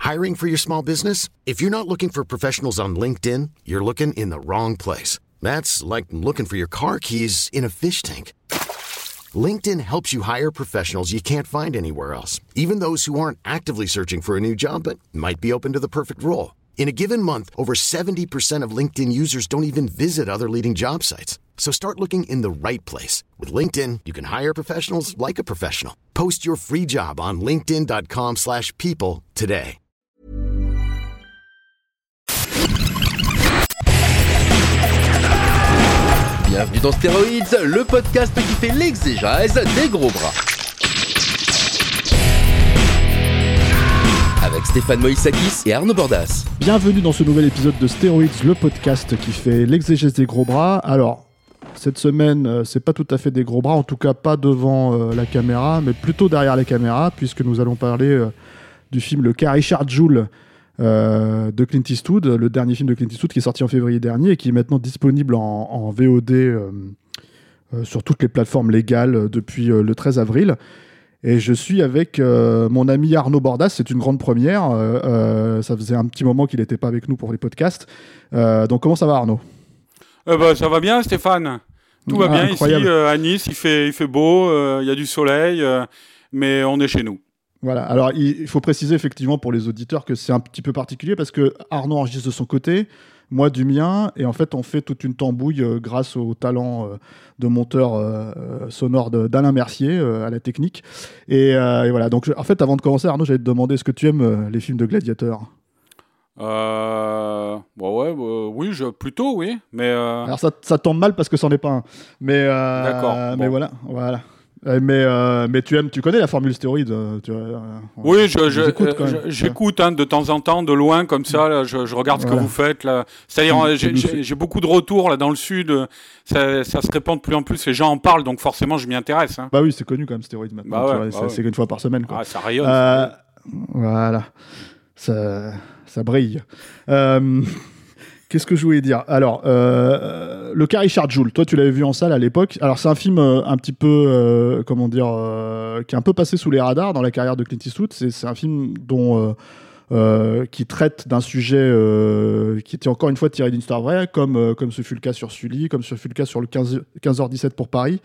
Hiring for your small business? If you're not looking for professionals on LinkedIn, you're looking in the wrong place. That's like looking for your car keys in a fish tank. LinkedIn helps you hire professionals you can't find anywhere else, even those who aren't actively searching for a new job but might be open to the perfect role. In a given month, over 70% of LinkedIn users don't even visit other leading job sites. So start looking in the right place. With LinkedIn, you can hire professionals like a professional. Post your free job on linkedin.com/people today. Bienvenue dans Stéroïdes, le podcast qui fait l'exégèse des gros bras. Avec Stéphane Moïsakis et Arnaud Bordas. Bienvenue dans ce nouvel épisode de Stéroïdes, le podcast qui fait l'exégèse des gros bras. Alors, cette semaine, c'est pas tout à fait des gros bras, en tout cas pas devant la caméra, mais plutôt derrière la caméra, puisque nous allons parler du film Le cas Richard Jewell de Clint Eastwood, le dernier film de Clint Eastwood qui est sorti en février dernier et qui est maintenant disponible en VOD sur toutes les plateformes légales depuis le 13 avril. Et je suis avec mon ami Arnaud Bordas, c'est une grande première. Ça faisait un petit moment qu'il n'était pas avec nous pour les podcasts. Donc comment ça va, Arnaud ? Ça va bien, Stéphane. Tout va bien incroyable. Ici à Nice, il fait beau, il y a du soleil, mais on est chez nous. Voilà, alors il faut préciser effectivement pour les auditeurs que c'est un petit peu particulier parce que Arnaud enregistre de son côté, moi du mien, et en fait on fait toute une tambouille grâce au talent de monteur sonore d'Alain Mercier à la technique. Et voilà, donc en fait avant de commencer, Arnaud, j'allais te demander, est-ce que tu aimes les films de gladiateurs ? Oui, plutôt oui, mais... Alors ça tombe mal parce que c'en est pas un, mais, d'accord, mais bon. voilà. Mais tu connais la formule stéroïde Oui, j'écoute de temps en temps, de loin comme ça. Là, je regarde ce que vous faites là. C'est-à-dire, j'ai beaucoup de retours là dans le sud. Ça se répand de plus en plus. Les gens en parlent, donc forcément, je m'y intéresse. Hein. Bah oui, c'est connu quand même stéroïde maintenant. C'est une fois par semaine. Quoi. Ah, ça rayonne. Voilà, ça brille. Qu'est-ce que je voulais dire ? Alors, le cas Richard Jewell, toi tu l'avais vu en salle à l'époque. Alors c'est un film un petit peu, qui est un peu passé sous les radars dans la carrière de Clint Eastwood. C'est un film qui traite d'un sujet qui était encore une fois tiré d'une histoire vraie, comme ce fut le cas sur Sully, comme ce fut le cas sur le 15h17 pour Paris,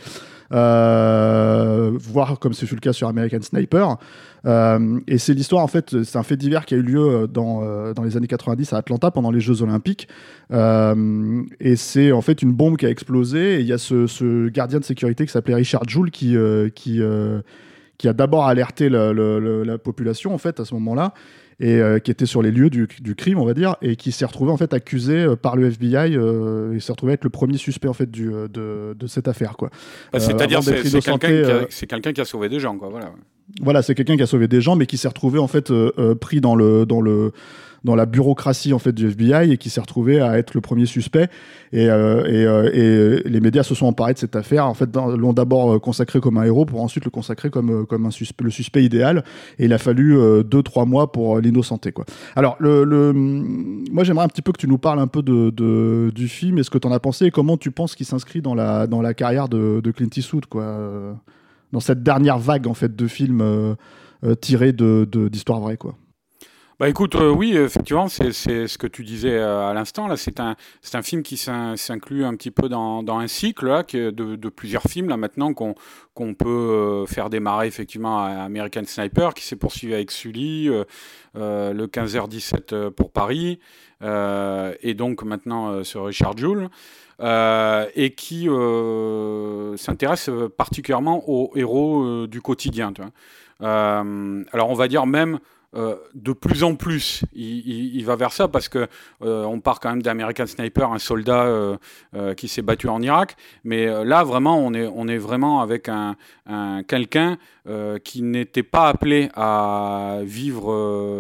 voire comme ce fut le cas sur American Sniper. Et c'est l'histoire, en fait, c'est un fait divers qui a eu lieu dans les années 90 à Atlanta pendant les Jeux Olympiques. Et c'est en fait une bombe qui a explosé. Et il y a ce gardien de sécurité qui s'appelait Richard Jewell qui a d'abord alerté la population en fait à ce moment-là, et qui était sur les lieux du crime, on va dire, et qui s'est retrouvé en fait accusé par le FBI, et s'est retrouvé être le premier suspect en fait de cette affaire, quoi. C'est-à-dire c'est quelqu'un qui a sauvé des gens, quoi. Voilà, c'est quelqu'un qui a sauvé des gens, mais qui s'est retrouvé en fait pris dans la bureaucratie en fait du FBI, et qui s'est retrouvé à être le premier suspect. Et les médias se sont emparés de cette affaire. En fait, l'ont d'abord consacré comme un héros, pour ensuite le consacrer comme le suspect idéal. Et il a fallu 2-3 mois pour l'innocenter, quoi. Alors, moi, j'aimerais un petit peu que tu nous parles un peu du film, et ce que tu en as pensé, et comment tu penses qu'il s'inscrit dans la carrière de Clint Eastwood, quoi. Dans cette dernière vague en fait de films tirés d'histoires vraies, quoi. Bah écoute, oui, effectivement, c'est ce que tu disais à l'instant. Là, c'est un film qui s'inclut un petit peu dans un cycle là, de plusieurs films là maintenant qu'on peut faire démarrer effectivement à American Sniper, qui s'est poursuivi avec Sully, le 15h17 pour Paris, et donc maintenant sur Richard Jewell. Et qui s'intéresse particulièrement aux héros du quotidien. Tu vois. Alors on va dire même de plus en plus, il va vers ça, parce que on part quand même d'American Sniper, un soldat qui s'est battu en Irak, mais là vraiment on est vraiment avec un quelqu'un qui n'était pas appelé à vivre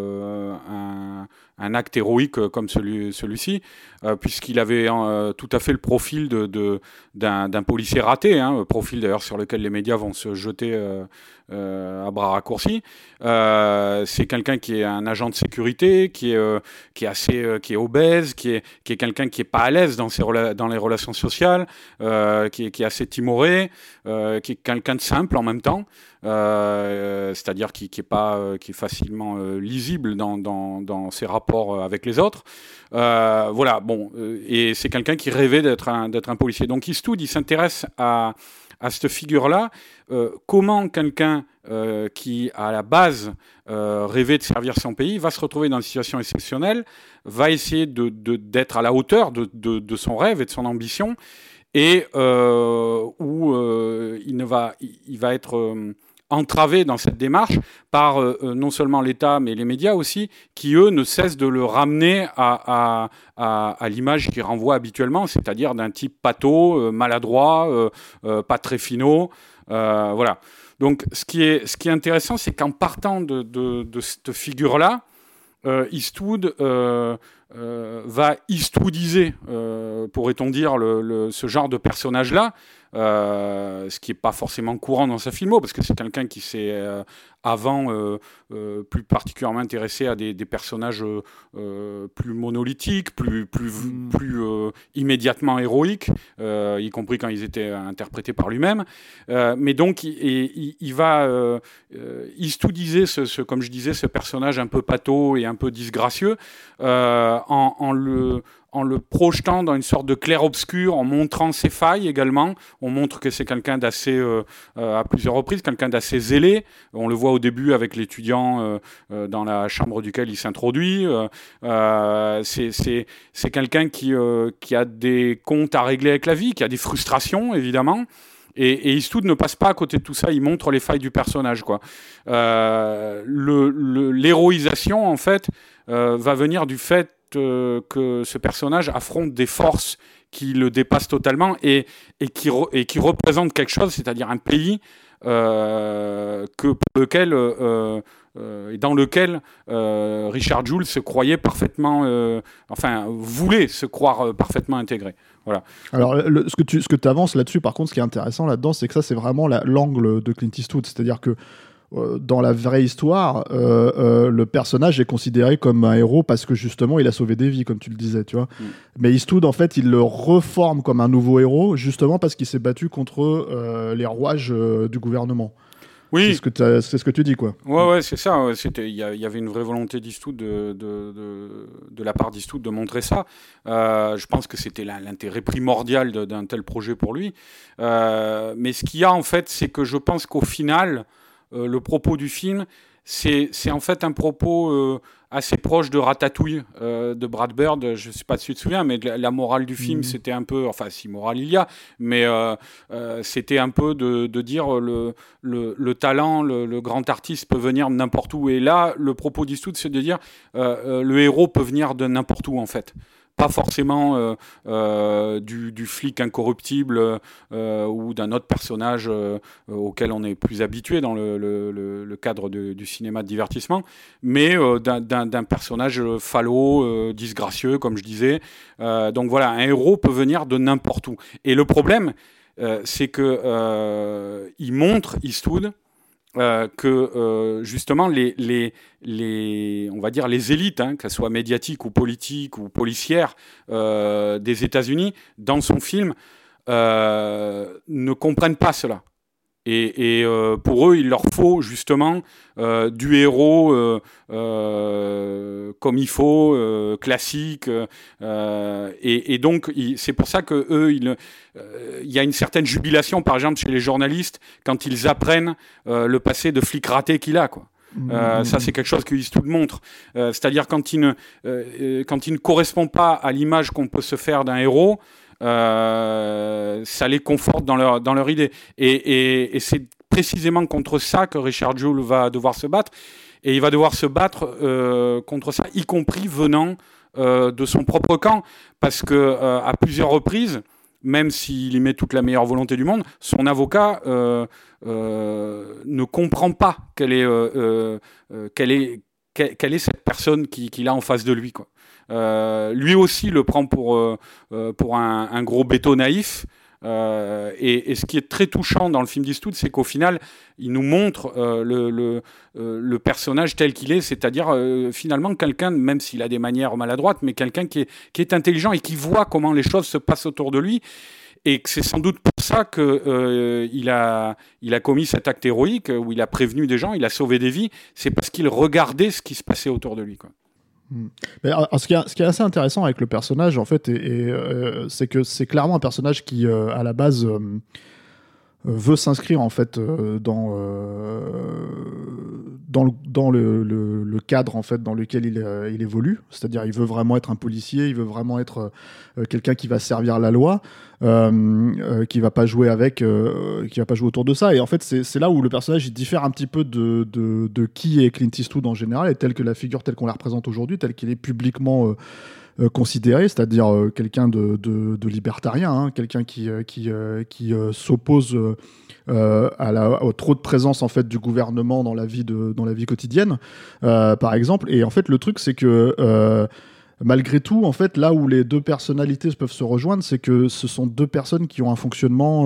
un acte héroïque comme celui-ci, puisqu'il avait tout à fait le profil d'un policier raté, profil d'ailleurs sur lequel les médias vont se jeter à bras raccourcis. C'est quelqu'un qui est un agent de sécurité, qui est obèse, qui est quelqu'un qui est pas à l'aise dans les relations sociales, qui est assez timoré, qui est quelqu'un de simple en même temps. c'est-à-dire qui est facilement lisible dans ses rapports avec les autres. Voilà, bon, et c'est quelqu'un qui rêvait d'être un policier. Donc Eastwood, il s'intéresse à cette figure-là. Comment quelqu'un qui, à la base, rêvait de servir son pays, va se retrouver dans une situation exceptionnelle, va essayer d'être à la hauteur de son rêve et de son ambition, et où il va être entravé dans cette démarche par non seulement l'État, mais les médias aussi, qui, eux, ne cessent de le ramener à l'image qu'il renvoie habituellement, c'est-à-dire d'un type pâteau, maladroit, pas très finot. Voilà. Donc, ce qui est intéressant, c'est qu'en partant de cette figure-là, Eastwood va Eastwoodiser, pourrait-on dire, ce genre de personnage-là, ce qui n'est pas forcément courant dans sa filmo, parce que c'est quelqu'un qui s'est avant plus particulièrement intéressé à des personnages plus monolithiques, plus immédiatement héroïques, y compris quand ils étaient interprétés par lui-même. Mais donc, il va Eastwoodiser, comme je disais, ce personnage un peu pâteau et un peu disgracieux, en le projetant dans une sorte de clair-obscur, en montrant ses failles également. On montre que c'est quelqu'un d'assez, à plusieurs reprises, quelqu'un d'assez zélé. On le voit au début avec l'étudiant dans la chambre duquel il s'introduit. C'est quelqu'un qui a des comptes à régler avec la vie, qui a des frustrations, évidemment. Et Eastwood ne passe pas à côté de tout ça, il montre les failles du personnage, quoi. L'héroïsation, en fait, va venir du fait que ce personnage affronte des forces qui le dépassent totalement et qui représentent quelque chose, c'est-à-dire un pays dans lequel Richard Jewell se croyait parfaitement, voulait se croire parfaitement intégré. Voilà. Alors, ce que tu avances là-dessus, par contre, ce qui est intéressant là-dedans, c'est que ça, c'est vraiment l'angle de Clint Eastwood. C'est-à-dire que dans la vraie histoire, le personnage est considéré comme un héros parce que justement, il a sauvé des vies, comme tu le disais, tu vois. Mais Eastwood, en fait, il le reforme comme un nouveau héros, justement parce qu'il s'est battu contre les rouages du gouvernement. Oui. C'est ce que tu dis, quoi. Ouais, c'est ça. Il y avait une vraie volonté d'Eastwood de la part d'Eastwood de montrer ça. Je pense que c'était l'intérêt primordial d'un tel projet pour lui. Mais ce qu'il y a, en fait, c'est que je pense qu'au final, le propos du film, c'est en fait un propos assez proche de Ratatouille de Brad Bird. Je ne sais pas si tu te souviens, mais la morale du film, c'était un peu... Enfin, si morale il y a, mais c'était un peu de dire le talent, le grand artiste peut venir de n'importe où. Et là, le propos d'Eastwood, c'est de dire le héros peut venir de n'importe où, en fait. Pas forcément du flic incorruptible ou d'un autre personnage auquel on est plus habitué dans le cadre du cinéma de divertissement, mais d'un personnage falot, disgracieux, comme je disais. Donc voilà, un héros peut venir de n'importe où. Et le problème, c'est que il montre, Eastwood, que justement on va dire les élites, qu'elles soient médiatiques ou politiques ou policières des États-Unis, dans son film, ne comprennent pas cela. Et pour eux, il leur faut justement du héros comme il faut, classique. Et donc, c'est pour ça que eux, il y a une certaine jubilation, par exemple, chez les journalistes, quand ils apprennent le passé de flic raté qu'il a, quoi. Ça, c'est quelque chose que Eastwood montre. C'est-à-dire quand il ne correspond pas à l'image qu'on peut se faire d'un héros, ça les conforte dans leur idée. Et c'est précisément contre ça que Richard Jewell va devoir se battre. Et il va devoir se battre contre ça, y compris venant de son propre camp. Parce que à plusieurs reprises, même s'il y met toute la meilleure volonté du monde, son avocat ne comprend pas quelle est cette personne qu'il a en face de lui, quoi. Lui aussi le prend pour un gros béton naïf. Et ce qui est très touchant dans le film d'Eastwood, c'est qu'au final, il nous montre le personnage tel qu'il est, c'est-à-dire finalement quelqu'un, même s'il a des manières maladroites, mais quelqu'un qui est intelligent et qui voit comment les choses se passent autour de lui. et que c'est sans doute pour ça que il a commis cet acte héroïque où il a prévenu des gens, il a sauvé des vies. C'est parce qu'il regardait ce qui se passait autour de lui, quoi. Mais alors, ce qui est assez intéressant avec le personnage, en fait, c'est que c'est clairement un personnage qui, à la base, veut s'inscrire en fait dans le cadre en fait dans lequel il évolue, c'est-à-dire il veut vraiment être un policier, il veut vraiment être quelqu'un qui va servir la loi, qui va pas jouer qui va pas jouer autour de ça. Et en fait c'est là où le personnage il diffère un petit peu de qui est Clint Eastwood en général, et telle qu'on la représente aujourd'hui, telle qu'il est publiquement considéré, c'est-à-dire quelqu'un de libertarien, hein, quelqu'un qui s'oppose au trop de présence en fait du gouvernement dans la vie quotidienne, par exemple. Et en fait, le truc, c'est que malgré tout, en fait, là où les deux personnalités peuvent se rejoindre, c'est que ce sont deux personnes qui ont un fonctionnement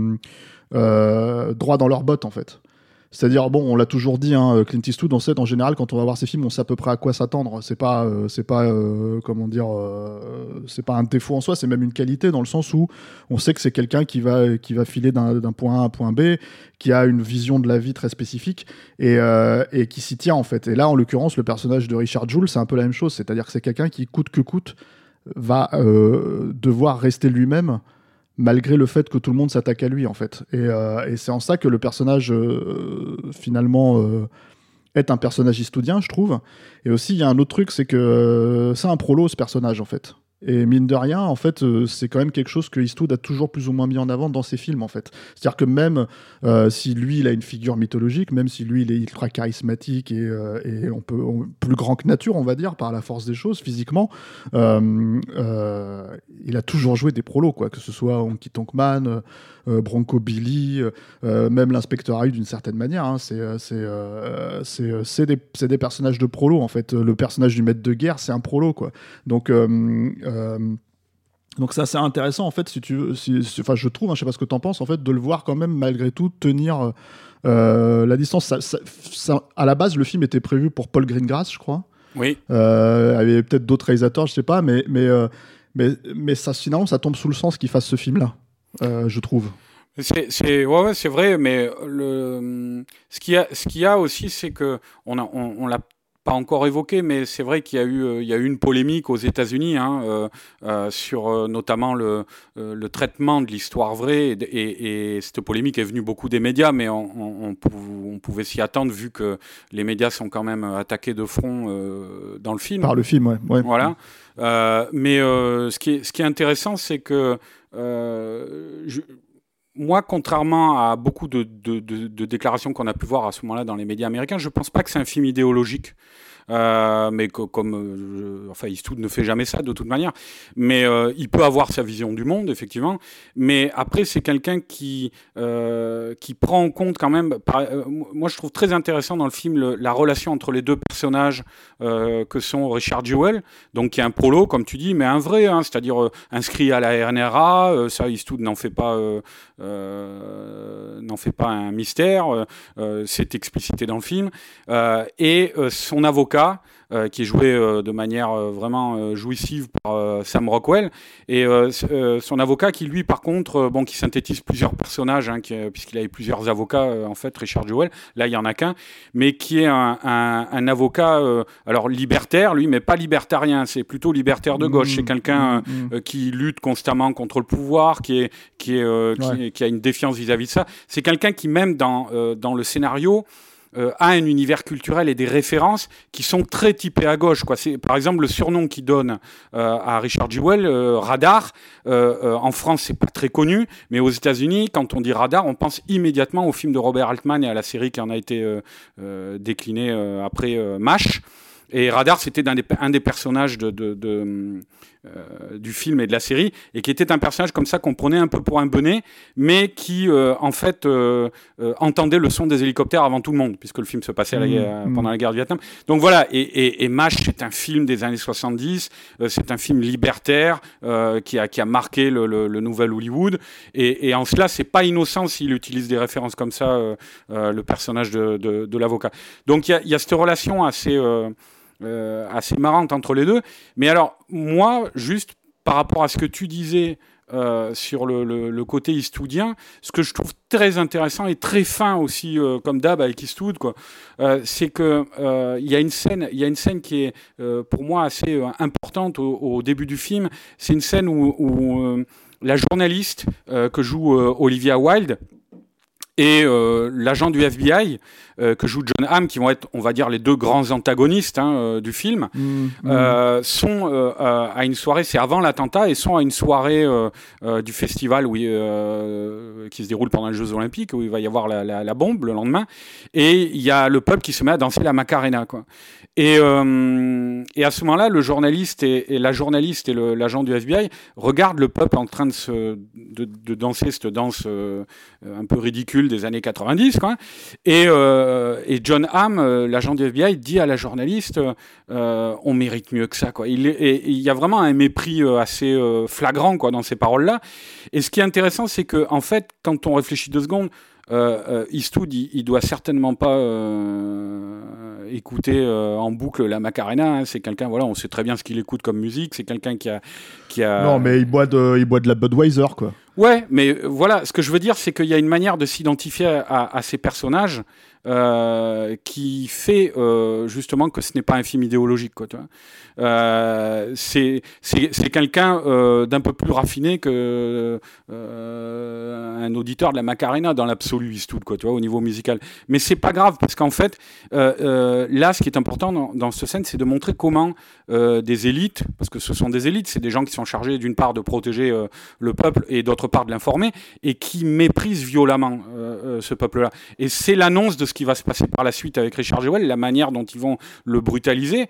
droit dans leurs bottes, en fait. C'est-à-dire, bon, on l'a toujours dit, hein, Clint Eastwood, on sait, en général, quand on va voir ses films, on sait à peu près à quoi s'attendre. C'est pas comment dire, c'est pas un défaut en soi, c'est même une qualité, dans le sens où on sait que c'est quelqu'un qui va filer d'un point A à un point B, qui a une vision de la vie très spécifique et qui s'y tient, en fait. Et là, en l'occurrence, le personnage de Richard Jewell, c'est un peu la même chose. C'est-à-dire que c'est quelqu'un qui, coûte que coûte, va devoir rester lui-même, malgré le fait que tout le monde s'attaque à lui, en fait. Et c'est en ça que le personnage, finalement, est un personnage eastwoodien, je trouve. Et aussi, il y a un autre truc, c'est que c'est un prolo, ce personnage, en fait. Et mine de rien, en fait, c'est quand même quelque chose que Eastwood a toujours plus ou moins mis en avant dans ses films, en fait. C'est-à-dire que même si lui, il a une figure mythologique, même si lui, il est ultra charismatique et plus grand que nature, on va dire, par la force des choses, physiquement, il a toujours joué des prolos, quoi, que ce soit Honky Tonk Man, Bronco Billy, même l'Inspecteur Harry d'une certaine manière. Hein, c'est des personnages de prolos, en fait. Le personnage du maître de guerre, c'est un prolo, quoi. Donc c'est assez intéressant, en fait, si tu veux, enfin, je trouve, hein, je sais pas ce que t'en penses, en fait, de le voir quand même, malgré tout, tenir la distance. À la base, le film était prévu pour Paul Greengrass, je crois. Oui. Il y avait peut-être d'autres réalisateurs, je sais pas, mais ça, finalement, ça tombe sous le sens qu'il fasse ce film-là, je trouve. Ouais, c'est vrai, mais ce qu'il y a aussi, c'est que on l'a pas encore évoqué, mais c'est vrai qu'il y a eu une polémique aux États-Unis, hein, sur notamment le traitement de l'histoire vraie, et cette polémique est venue beaucoup des médias, mais on pouvait s'y attendre vu que les médias sont quand même attaqués de front dans le film. Par le film, ouais. Voilà. Mais ce qui est intéressant, c'est que moi, contrairement à beaucoup de déclarations qu'on a pu voir à ce moment-là dans les médias américains, je ne pense pas que c'est un film idéologique. Mais enfin, Eastwood ne fait jamais ça de toute manière. Mais il peut avoir sa vision du monde, effectivement. Mais après, c'est quelqu'un qui prend en compte quand même. Moi, je trouve très intéressant dans le film la relation entre les deux personnages que sont Richard Jewell, donc qui est un prolo, comme tu dis, mais un vrai, hein, c'est-à-dire inscrit à la RNRA. Ça, Eastwood n'en fait pas un mystère. C'est explicité dans le film. Et son avocat, qui est joué de manière vraiment jouissive par Sam Rockwell, et son avocat qui, lui, par contre, qui synthétise plusieurs personnages, hein, puisqu'il avait plusieurs avocats, en fait, Richard Jewell, là, il n'y en a qu'un, mais qui est un avocat, alors libertaire, lui, mais pas libertarien, c'est plutôt libertaire de gauche. C'est quelqu'un qui lutte constamment contre le pouvoir, qui a une défiance vis-à-vis de ça. C'est quelqu'un qui, même dans le scénario, a un univers culturel et des références qui sont très typées à gauche, quoi. C'est, par exemple, le surnom qu'il donne à Richard Jewell, Radar. En France, c'est pas très connu, mais aux États-Unis, quand on dit Radar, on pense immédiatement au film de Robert Altman et à la série qui en a été déclinée après MASH. Et Radar, c'était un des personnages du film et de la série, et qui était un personnage comme ça qu'on prenait un peu pour un bonnet, mais qui, en fait, entendait le son des hélicoptères avant tout le monde, puisque le film se passait pendant la guerre du Vietnam. Donc voilà, et MASH, c'est un film des années 70, c'est un film libertaire qui a marqué le nouvel Hollywood, et en cela, c'est pas innocent s'il utilise des références comme ça, le personnage de l'avocat. Donc il y a cette relation assez marrante entre les deux. Mais alors, moi, juste par rapport à ce que tu disais sur le côté eastwoodien. Ce que je trouve très intéressant et très fin aussi, comme d'hab avec Eastwood, quoi, c'est que il y a une scène qui est pour moi assez importante au début du film. C'est une scène où la journaliste que joue Olivia Wilde et l'agent du FBI que joue John Hamm, qui vont être, on va dire, les deux grands antagonistes du film, sont à une soirée, c'est avant l'attentat, et sont à une soirée du festival qui se déroule pendant les Jeux Olympiques, où il va y avoir la bombe le lendemain, et il y a le peuple qui se met à danser la Macarena, quoi. Et à ce moment-là, le journaliste et la journaliste et l'agent du FBI regardent le peuple en train de danser cette danse un peu ridicule des années 90, quoi. Et John Hamm, l'agent du FBI, dit à la journaliste on mérite mieux que ça, quoi. Il y a vraiment un mépris assez flagrant, quoi, dans ces paroles-là. Et ce qui est intéressant, c'est que en fait, quand on réfléchit 2 secondes, Eastwood, il doit certainement pas écouter en boucle la Macarena, hein. C'est quelqu'un, voilà, on sait très bien ce qu'il écoute comme musique. C'est quelqu'un qui a... Non, mais il boit de la Budweiser, quoi. Ouais, mais voilà, ce que je veux dire, c'est qu'il y a une manière de s'identifier à ces personnages qui fait justement que ce n'est pas un film idéologique, quoi, tu vois. C'est quelqu'un d'un peu plus raffiné que un auditeur de la Macarena dans l'absolu, Eastwood, quoi, tu vois, au niveau musical. Mais c'est pas grave, parce qu'en fait, là, ce qui est important dans cette scène, c'est de montrer comment des élites, parce que ce sont des élites, c'est des gens qui sont chargés d'une part de protéger le peuple et d'autre part de l'informer, et qui méprisent violemment ce peuple-là. Et c'est l'annonce de ce qui va se passer par la suite avec Richard Jewell, la manière dont ils vont le brutaliser,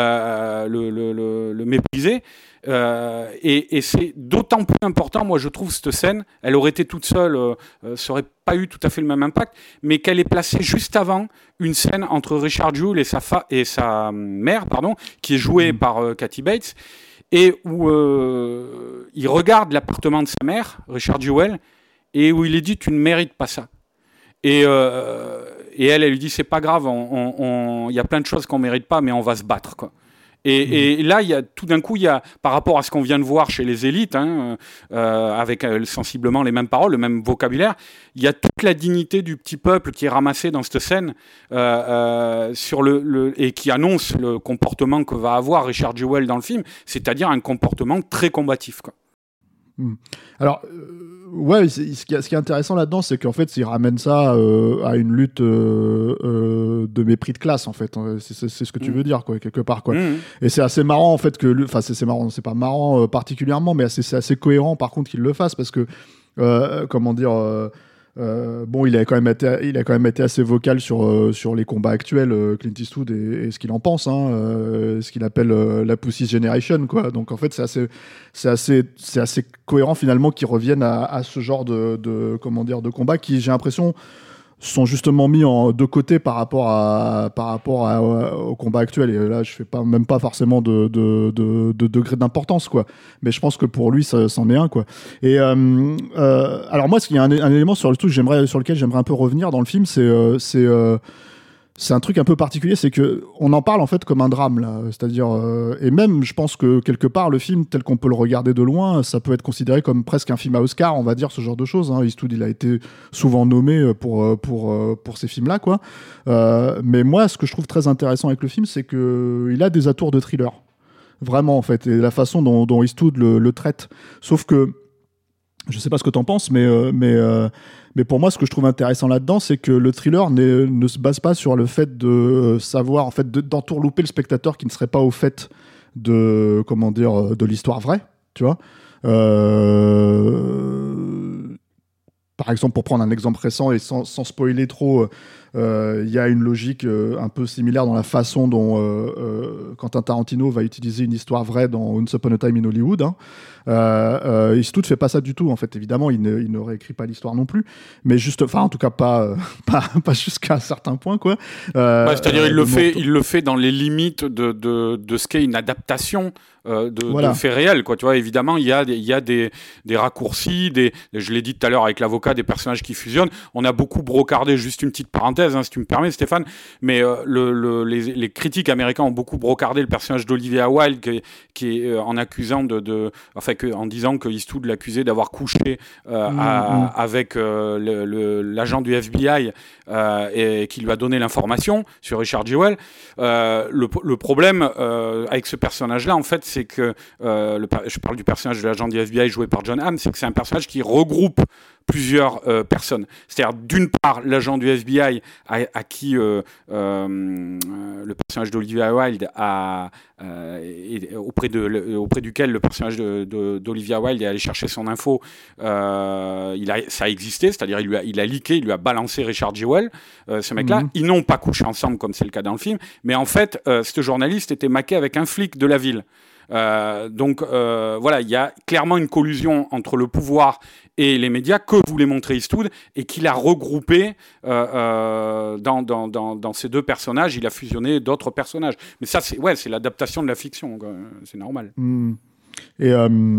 le mépriser. Et c'est d'autant plus important, moi je trouve, cette scène, elle aurait été toute seule, ça aurait pas eu tout à fait le même impact, mais qu'elle est placée juste avant une scène entre Richard Jewell et sa mère, qui est jouée par Kathy Bates, et où il regarde l'appartement de sa mère, Richard Jewell, et où il lui dit « tu ne mérites pas ça ». Et elle lui dit « c'est pas grave, il y a plein de choses qu'on mérite pas, mais on va se battre, quoi ». Et là, tout d'un coup, par rapport à ce qu'on vient de voir chez les élites, avec sensiblement les mêmes paroles, le même vocabulaire, il y a toute la dignité du petit peuple qui est ramassée dans cette scène et qui annonce le comportement que va avoir Richard Jewell dans le film, c'est-à-dire un comportement très combatif, quoi. Alors, ouais, ce qui est intéressant là-dedans, c'est qu'en fait, il ramène ça à une lutte de mépris de classe, en fait. C'est ce que tu veux dire, quoi, quelque part, quoi. Et c'est assez marrant, en fait, c'est marrant, c'est pas marrant particulièrement, mais c'est assez cohérent, par contre, qu'il le fasse, parce que, comment dire... bon, il a quand même été assez vocal sur les combats actuels, Clint Eastwood, et ce qu'il en pense, ce qu'il appelle la Pussy Generation, quoi. Donc en fait, c'est assez cohérent finalement qu'ils reviennent à ce genre de combat qui, j'ai l'impression, sont justement mis de côté par rapport au combat actuel. Et là, je fais même pas forcément de degré d'importance, quoi. Mais je pense que pour lui, c'en est un, quoi. Et alors moi, il y a un élément sur lequel j'aimerais un peu revenir dans le film, c'est un truc un peu particulier, c'est que on en parle en fait comme un drame, là. C'est-à-dire, et même, je pense que quelque part, le film tel qu'on peut le regarder de loin, ça peut être considéré comme presque un film à Oscar, on va dire, ce genre de choses. Eastwood, il a été souvent nommé pour ces films-là, quoi. Mais moi, ce que je trouve très intéressant avec le film, c'est que il a des atours de thriller, vraiment, en fait, et la façon dont Eastwood le traite. Sauf que je sais pas ce que t'en penses, mais pour moi, ce que je trouve intéressant là-dedans, c'est que le thriller ne se base pas sur le fait de savoir, en fait, d'entourlouper le spectateur qui ne serait pas au fait de l'histoire vraie, tu vois. Par exemple, pour prendre un exemple récent et sans spoiler trop, il y a une logique un peu similaire dans la façon dont Quentin Tarantino va utiliser une histoire vraie dans Once Upon a Time in Hollywood. Eastwood fait pas ça du tout, en fait. Évidemment, il ne réécrit pas l'histoire non plus, mais en tout cas pas jusqu'à un certain point, quoi. C'est-à-dire, il le fait dans les limites de ce qu'est une adaptation de faits réels, quoi. Tu vois, évidemment, il y a des raccourcis, je l'ai dit tout à l'heure avec l'avocat, des personnages qui fusionnent. On a beaucoup brocardé, juste une petite parenthèse, parenthèse, hein, si tu me permets, Stéphane, mais les critiques américains ont beaucoup brocardé le personnage d'Olivia Wilde, qui est en accusant en disant que Eastwood l'accusait d'avoir couché avec l'agent du FBI et qui lui a donné l'information sur Richard Jewell. Le problème avec ce personnage-là, en fait, c'est que je parle du personnage de l'agent du FBI joué par John Hamm, c'est que c'est un personnage qui regroupe plusieurs personnes. C'est-à-dire, d'une part, l'agent du FBI à qui le personnage d'Olivia Wilde auprès duquel le personnage d'Olivia Wilde est allé chercher son info, ça a existé, c'est-à-dire il a leaké, il lui a balancé Richard Jewell, ce mec-là. Ils n'ont pas couché ensemble comme c'est le cas dans le film, mais en fait, ce journaliste était maqué avec un flic de la ville. Donc voilà, il y a clairement une collusion entre le pouvoir et les médias que voulait montrer Eastwood et qu'il a regroupé dans ces deux personnages. Il a fusionné d'autres personnages. Mais ça, c'est l'adaptation de la fiction, quoi. C'est normal. Mais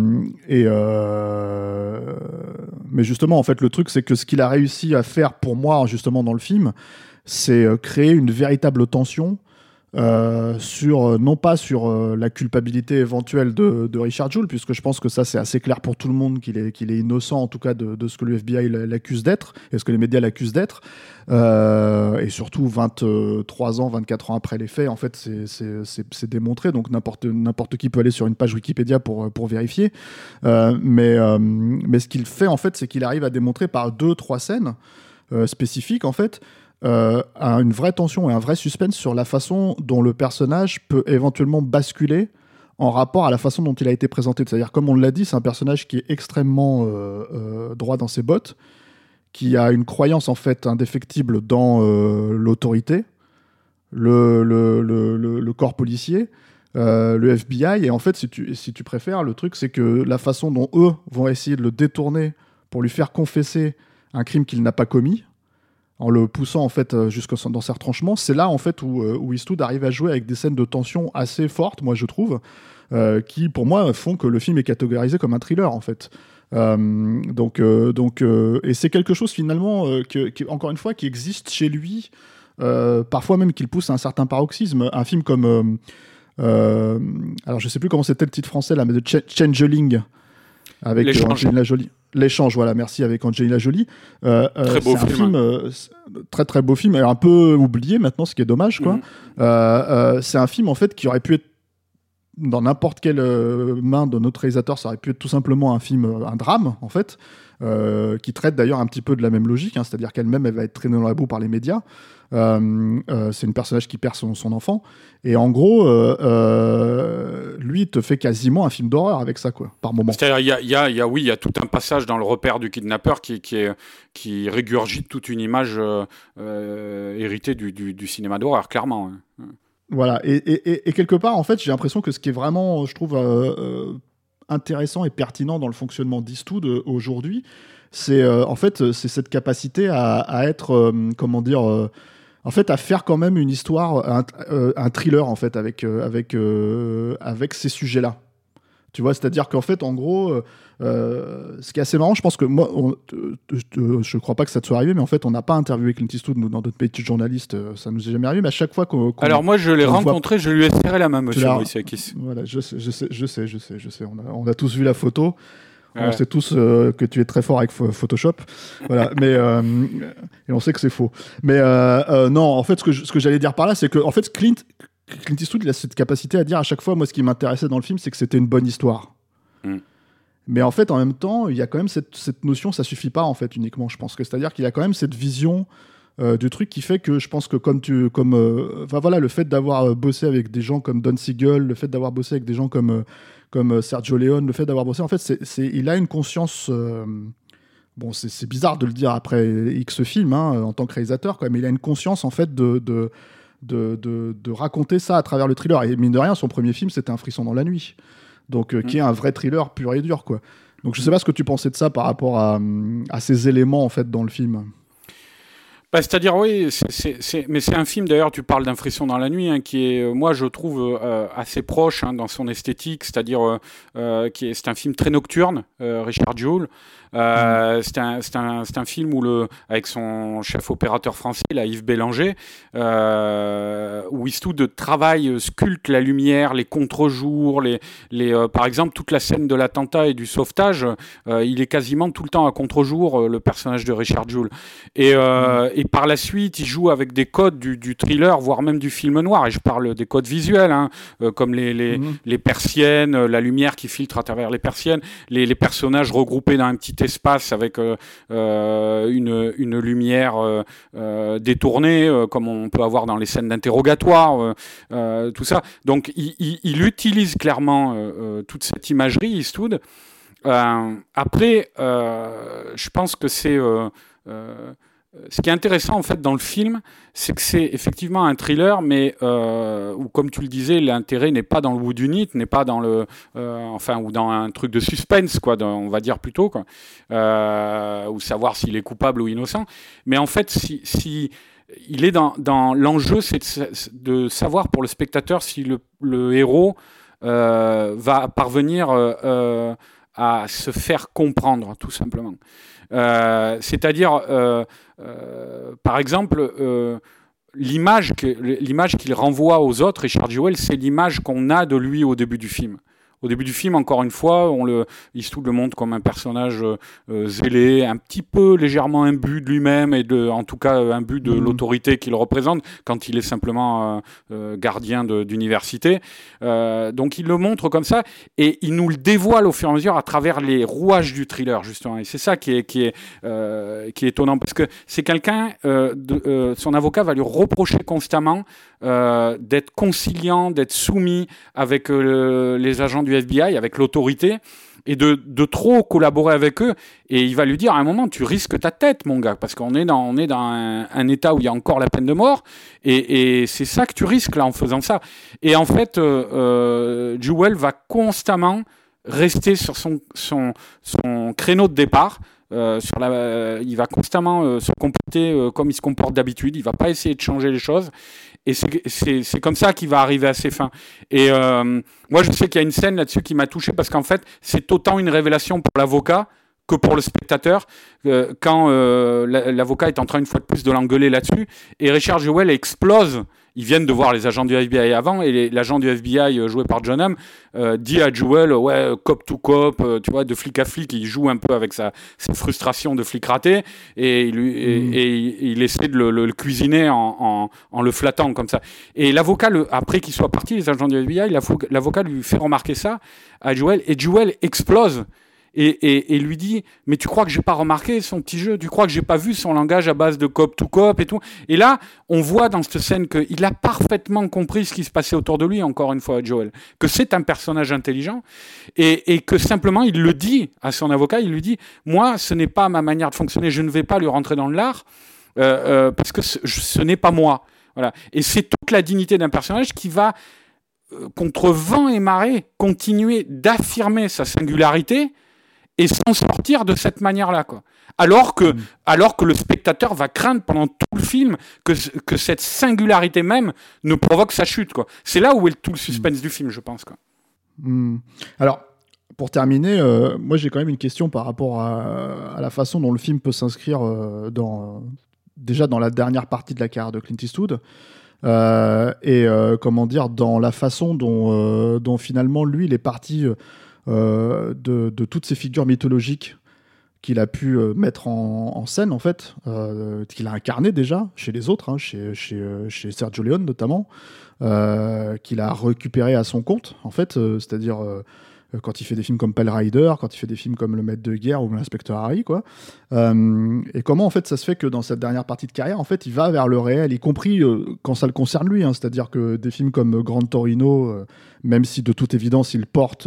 justement, en fait, le truc, c'est que ce qu'il a réussi à faire pour moi, justement, dans le film, c'est créer une véritable tension non pas sur la culpabilité éventuelle de Richard Jewell, puisque je pense que ça c'est assez clair pour tout le monde qu'il est innocent en tout cas de ce que le FBI l'accuse d'être et ce que les médias l'accusent d'être, et surtout 23 ans, 24 ans après les faits, en fait c'est démontré, donc n'importe qui peut aller sur une page Wikipédia pour vérifier, mais ce qu'il fait en fait, c'est qu'il arrive à démontrer par 2-3 scènes spécifiques en fait une vraie tension et un vrai suspense sur la façon dont le personnage peut éventuellement basculer en rapport à la façon dont il a été présenté. C'est-à-dire, comme on l'a dit, c'est un personnage qui est extrêmement droit dans ses bottes, qui a une croyance en fait indéfectible dans l'autorité, le corps policier, le FBI, et en fait, si tu préfères, le truc, c'est que la façon dont eux vont essayer de le détourner pour lui faire confesser un crime qu'il n'a pas commis, en le poussant en fait jusque dans ses retranchements, c'est là en fait où Eastwood arrive à jouer avec des scènes de tension assez fortes, moi je trouve, qui pour moi font que le film est catégorisé comme un thriller en fait. Et c'est quelque chose finalement qui encore une fois qui existe chez lui, parfois même qu'il pousse à un certain paroxysme. Un film comme alors je sais plus comment c'était le titre français là, mais de Changeling avec Angelina Jolie. L'échange, voilà, merci, avec Angelina Jolie. Très beau film. Très très beau film, et un peu oublié maintenant, ce qui est dommage, quoi. C'est un film en fait qui aurait pu être dans n'importe quelle main de notre réalisateur, ça aurait pu être tout simplement un drame en fait, qui traite d'ailleurs un petit peu de la même logique, hein, c'est-à-dire qu'elle-même elle va être traînée dans la boue par les médias. C'est une personnage qui perd son enfant, et en gros lui te fait quasiment un film d'horreur avec ça, quoi, par moment. C'est-à-dire il y a tout un passage dans le repère du kidnappeur qui régurgite toute une image héritée du cinéma d'horreur, clairement, hein. Voilà, et quelque part en fait j'ai l'impression que ce qui est vraiment, je trouve, intéressant et pertinent dans le fonctionnement d'Eastwood aujourd'hui, c'est en fait c'est cette capacité à être comment dire, en fait à faire quand même une histoire, un thriller en fait avec ces sujets-là. Tu vois, c'est-à-dire qu'en fait, en gros, ce qui est assez marrant, je pense que moi, je crois pas que ça te soit arrivé, mais en fait, on n'a pas interviewé Clint Eastwood dans notre métier de journaliste, ça nous est jamais arrivé, mais à chaque fois Alors moi, je l'ai rencontré, je lui ai serré la main, monsieur Moïsiakis. Voilà, je sais. On a tous vu la photo. Ouais. On sait tous que tu es très fort avec Photoshop, voilà. Mais et on sait que c'est faux. Mais non, en fait, ce que j'allais dire par là, c'est que en fait, Clint Eastwood, il a cette capacité à dire à chaque fois, moi, ce qui m'intéressait dans le film, c'est que c'était une bonne histoire. Mais en fait, en même temps, il y a quand même cette notion, ça suffit pas en fait uniquement. Je pense que c'est-à-dire qu'il y a quand même cette vision du truc qui fait que je pense que voilà, le fait d'avoir bossé avec des gens comme Don Siegel, le fait d'avoir bossé avec des gens comme Sergio Leone, le fait d'avoir bossé, en fait, il a une conscience. Bon, c'est bizarre de le dire après X films, hein, en tant que réalisateur, quand même, mais il a une conscience en fait de raconter ça à travers le thriller. Et mine de rien, son premier film, c'était Un frisson dans la nuit, donc qui est un vrai thriller pur et dur, quoi. Donc je sais pas ce que tu pensais de ça par rapport à ces éléments en fait dans le film. C'est-à-dire, oui, mais c'est un film, d'ailleurs, tu parles d'un frisson dans la nuit, hein, qui est, moi, je trouve, assez proche dans son esthétique, c'est-à-dire, c'est un film très nocturne, Richard Jewell. C'est un film avec son chef opérateur français, là, Yves Bélanger, où Eastwood travaille, sculpte la lumière, les contre-jours, par exemple, toute la scène de l'attentat et du sauvetage, il est quasiment tout le temps à contre-jour, le personnage de Richard Jewell. Et par la suite, il joue avec des codes du thriller, voire même du film noir. Et je parle des codes visuels, comme les persiennes, la lumière qui filtre à travers les persiennes, les personnages regroupés dans un petit espace avec une lumière détournée, comme on peut avoir dans les scènes d'interrogatoire, tout ça. Donc, il utilise clairement toute cette imagerie, Eastwood. Après, je pense que ce qui est intéressant en fait dans le film, c'est que c'est effectivement un thriller, mais où, comme tu le disais, l'intérêt n'est pas dans le whodunit, n'est pas dans ou dans un truc de suspense, quoi, on va dire plutôt, quoi, ou savoir s'il est coupable ou innocent. Mais en fait, si il est dans l'enjeu, c'est de savoir pour le spectateur si le héros va parvenir à se faire comprendre, tout simplement. C'est-à-dire, par exemple, l'image qu'il renvoie aux autres, Richard Jewell, c'est l'image qu'on a de lui au début du film. Au début du film, encore une fois, Eastwood le montre comme un personnage zélé, un petit peu légèrement imbu de lui-même et en tout cas imbu de l'autorité qu'il représente quand il est simplement gardien d'université. Donc il le montre comme ça et il nous le dévoile au fur et à mesure à travers les rouages du thriller, justement. Et c'est ça qui est étonnant parce que c'est quelqu'un, son avocat va lui reprocher constamment d'être conciliant, d'être soumis avec les agents du FBI, avec l'autorité, et de trop collaborer avec eux. Et il va lui dire à un moment, tu risques ta tête, mon gars, parce qu'on est dans un état où il y a encore la peine de mort, et c'est ça que tu risques là en faisant ça. Et en fait, Jewell va constamment rester sur son créneau de départ. Il va constamment se comporter comme il se comporte d'habitude. Il va pas essayer de changer les choses. Et c'est comme ça qu'il va arriver à ses fins. Et moi, je sais qu'il y a une scène là-dessus qui m'a touché parce qu'en fait, c'est autant une révélation pour l'avocat que pour le spectateur, quand l'avocat est en train une fois de plus de l'engueuler là-dessus, et Richard Jewell explose. Ils viennent de voir les agents du FBI avant, et l'agent du FBI joué par John Hamm dit à Jewell, ouais, cop to cop, tu vois, de flic à flic, il joue un peu avec ses frustrations de flic raté, et il essaie de le cuisiner en le flattant comme ça. Et l'avocat, après qu'il soit parti, les agents du FBI, l'avocat lui fait remarquer ça à Jewell, et Jewell explose. Et lui dit, mais tu crois que j'ai pas remarqué son petit jeu, tu crois que j'ai pas vu son langage à base de cop to cop et tout. Et là, on voit dans cette scène qu'il a parfaitement compris ce qui se passait autour de lui, encore une fois, Jewell, que c'est un personnage intelligent et que simplement il le dit à son avocat, il lui dit, moi, ce n'est pas ma manière de fonctionner, je ne vais pas lui rentrer dans le lard parce que ce n'est pas moi. Voilà. Et c'est toute la dignité d'un personnage qui va, contre vent et marée, continuer d'affirmer sa singularité et s'en sortir de cette manière-là, quoi. Alors que le spectateur va craindre pendant tout le film que cette singularité même ne provoque sa chute, quoi. C'est là où est tout le suspense du film, je pense, quoi. Alors, pour terminer, moi j'ai quand même une question par rapport à la façon dont le film peut s'inscrire déjà dans la dernière partie de la carrière de Clint Eastwood. Comment dire, dans la façon dont finalement lui il est parti de toutes ces figures mythologiques qu'il a pu mettre en scène en fait, qu'il a incarné déjà chez les autres, chez Sergio Leone notamment, qu'il a récupéré à son compte en fait, c'est-à-dire quand il fait des films comme Pale Rider, quand il fait des films comme Le Maître de Guerre ou L'Inspecteur Harry, quoi. Et comment en fait ça se fait que dans cette dernière partie de carrière, en fait, il va vers le réel, y compris quand ça le concerne lui, c'est-à-dire que des films comme Grand Torino, même si de toute évidence il porte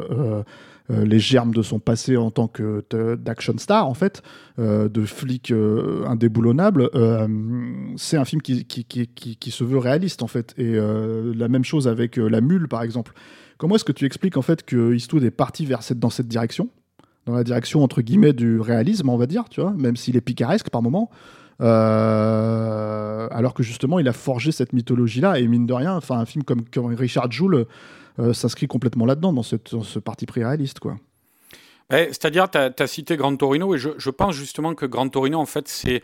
les germes de son passé en tant que d'action star, en fait, de flic indéboulonnable, c'est un film qui se veut réaliste, en fait. Et la même chose avec La Mule, par exemple. Comment est-ce que tu expliques en fait que Eastwood est parti dans cette direction, dans la direction entre guillemets du réalisme, on va dire, tu vois, même s'il est picaresque par moment, alors que justement il a forgé cette mythologie-là, et mine de rien, enfin un film comme Richard Jewell s'inscrit complètement là-dedans, dans ce parti pris réaliste, quoi. C'est-à-dire, tu as cité Gran Torino, et je pense justement que Gran Torino, en fait, c'est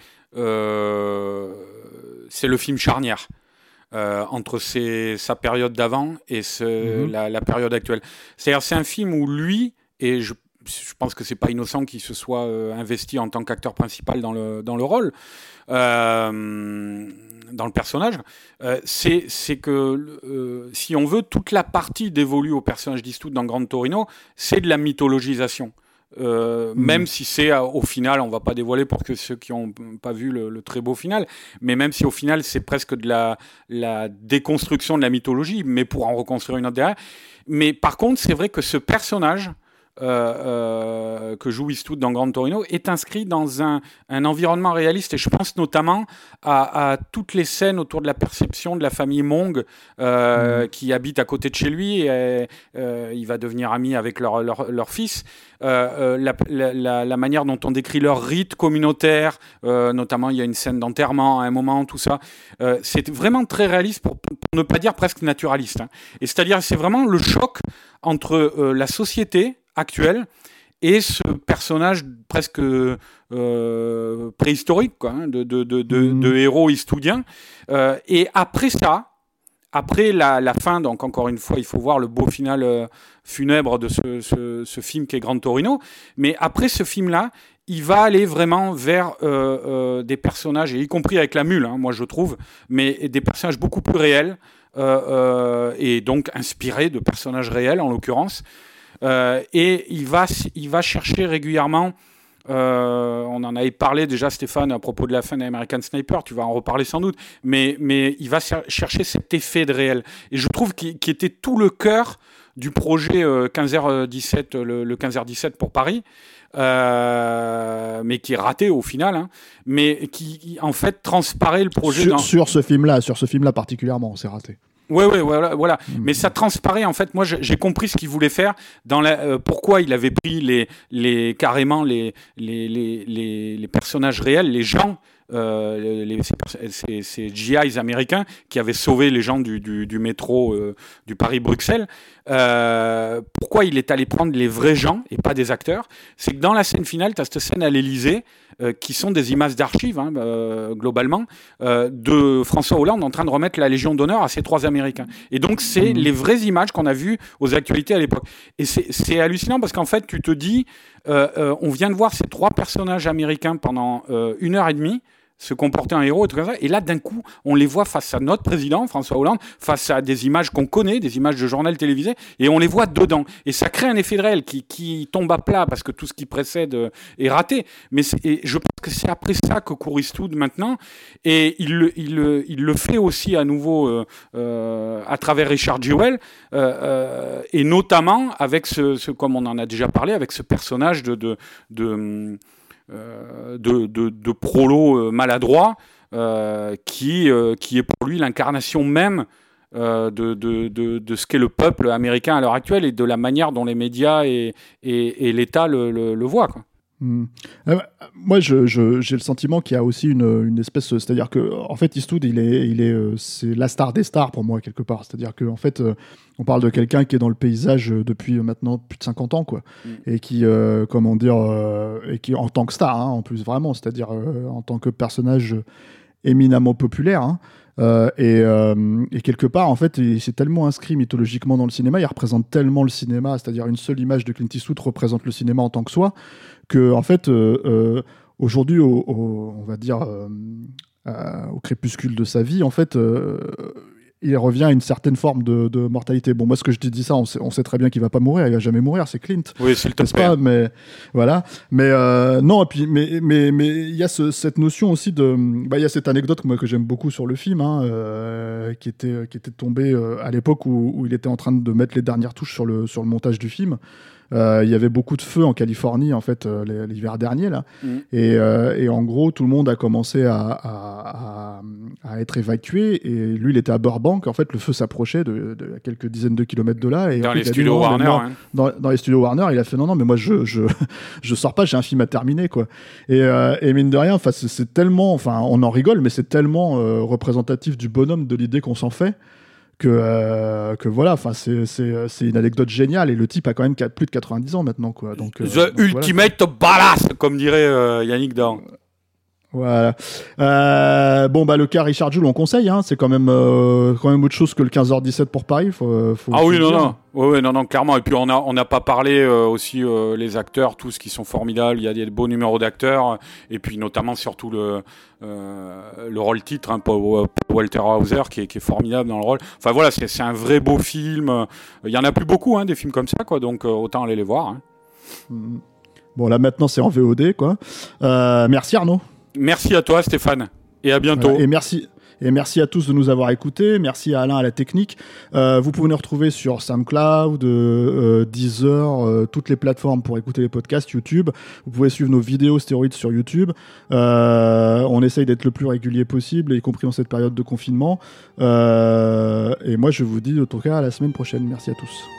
le film charnière entre sa période d'avant et la période actuelle. C'est-à-dire, c'est un film où lui, et je pense que c'est pas innocent qu'il se soit investi en tant qu'acteur principal dans le rôle, dans le personnage, c'est que si on veut, toute la partie dévolue au personnage d'Eastwood dans Gran Torino, c'est de la mythologisation. Même si c'est au final, on va pas dévoiler pour que ceux qui n'ont pas vu le très beau final, mais même si au final c'est presque de la déconstruction de la mythologie, mais pour en reconstruire une autre derrière. Mais par contre, c'est vrai que ce personnage que joue Eastwood dans Gran Torino est inscrit dans un environnement réaliste, et je pense notamment à toutes les scènes autour de la perception de la famille Mong qui habite à côté de chez lui, et il va devenir ami avec leur fils. La manière dont on décrit leur rite communautaire, notamment il y a une scène d'enterrement à un moment, tout ça, c'est vraiment très réaliste, pour ne pas dire presque naturaliste, hein. Et c'est-à-dire, c'est vraiment le choc entre la société actuelle et ce personnage presque préhistorique, quoi, hein, de héros eastwoodien. Et après ça, après la fin, donc encore une fois, il faut voir le beau final funèbre de ce film qui est Gran Torino. Mais après ce film-là, il va aller vraiment vers des personnages, et y compris avec la mule, hein, moi je trouve, mais des personnages beaucoup plus réels, et donc inspirés de personnages réels en l'occurrence. Et il va chercher régulièrement, on en avait parlé déjà, Stéphane, à propos de la fin d'American Sniper, tu vas en reparler sans doute, mais il va chercher cet effet de réel. Et je trouve qu'il était tout le cœur du projet 15h17, le 15h17 pour Paris, mais qui est raté au final, hein, mais qui en fait transparaît le projet sur ce film-là particulièrement, c'est raté. Ouais, voilà. Mais ça transparaît, en fait. Moi, j'ai compris ce qu'il voulait faire dans pourquoi il avait pris carrément les personnages réels, les gens, ces GIs américains qui avaient sauvé les gens du métro du Paris-Bruxelles. Pourquoi il est allé prendre les vrais gens et pas des acteurs? C'est que dans la scène finale, tu as cette scène à l'Élysée, qui sont des images d'archives, hein, globalement, de François Hollande en train de remettre la Légion d'honneur à ces 3 Américains. Et donc, c'est les vraies images qu'on a vues aux actualités à l'époque. Et c'est hallucinant, parce qu'en fait, tu te dis, on vient de voir ces 3 personnages américains pendant 1h30 se comporter en héros et tout comme ça. Et là, d'un coup, on les voit face à notre président, François Hollande, face à des images qu'on connaît, des images de journal télévisé, et on les voit dedans. Et ça crée un effet de réel qui tombe à plat, parce que tout ce qui précède est raté. Mais je pense que c'est après ça que court Eastwood maintenant. Et il le fait aussi à nouveau à travers Richard Jewell, et notamment avec comme on en a déjà parlé, avec ce personnage de prolo maladroit, qui est pour lui l'incarnation même de ce qu'est le peuple américain à l'heure actuelle, et de la manière dont les médias et l'État le voient, quoi. Moi, j'ai le sentiment qu'il y a aussi une espèce, c'est-à-dire que en fait, Eastwood, c'est la star des stars pour moi, quelque part. C'est-à-dire que en fait, on parle de quelqu'un qui est dans le paysage depuis maintenant plus de 50 ans, quoi, et qui, comment dire, et qui en tant que star, hein, en plus vraiment, c'est-à-dire en tant que personnage éminemment populaire, hein. Et quelque part, en fait, il s'est tellement inscrit mythologiquement dans le cinéma, il représente tellement le cinéma, c'est-à-dire une seule image de Clint Eastwood représente le cinéma en tant que soi, que en fait, aujourd'hui, on va dire au crépuscule de sa vie, en fait, il revient à une certaine forme de mortalité. Bon, moi, ce que je te dis ça, on sait très bien qu'il va pas mourir, il va jamais mourir, c'est Clint. Oui, c'est le top pas, mais voilà. Mais non, et puis, mais il y a cette notion aussi il y a cette anecdote que j'aime beaucoup sur le film, hein, qui était tombée à l'époque où il était en train de mettre les dernières touches sur le montage du film. Il y avait beaucoup de feux en Californie en fait l'hiver dernier là, et en gros tout le monde a commencé à être évacué, et lui il était à Burbank, en fait le feu s'approchait de quelques dizaines de kilomètres de là, et dans en fait, les studios Warner, dans les studios Warner, il a fait non mais moi je sors pas, j'ai un film à terminer quoi, et mine de rien, enfin c'est tellement, enfin on en rigole, mais c'est tellement représentatif du bonhomme, de l'idée qu'on s'en fait, que voilà, enfin c'est une anecdote géniale, et le type a quand même plus de 90 ans maintenant quoi, donc The Ultimate Badass, comme dirait Yannick Dahan. Voilà. Bon bah le cas Richard Jewell on conseille, hein, c'est quand même autre chose que le 15h17 pour Paris. Faut ah oui non clairement, et puis on n'a pas parlé aussi les acteurs tous qui sont formidables, il y a des beaux numéros d'acteurs, et puis notamment surtout le rôle titre, hein, pour Walter Hauser qui est formidable dans le rôle. Enfin voilà, c'est un vrai beau film. Il y en a plus beaucoup, hein, des films comme ça quoi, donc autant aller les voir, hein. Bon là maintenant c'est en VOD quoi. Merci Arnaud. Merci à toi Stéphane, et à bientôt. Et merci à tous de nous avoir écoutés. Merci à Alain à la technique. Vous pouvez nous retrouver sur SoundCloud, Deezer, toutes les plateformes pour écouter les podcasts, YouTube. Vous pouvez suivre nos vidéos stéroïdes sur YouTube. On essaye d'être le plus régulier possible, y compris en cette période de confinement. Et moi je vous dis en tout cas à la semaine prochaine. Merci à tous.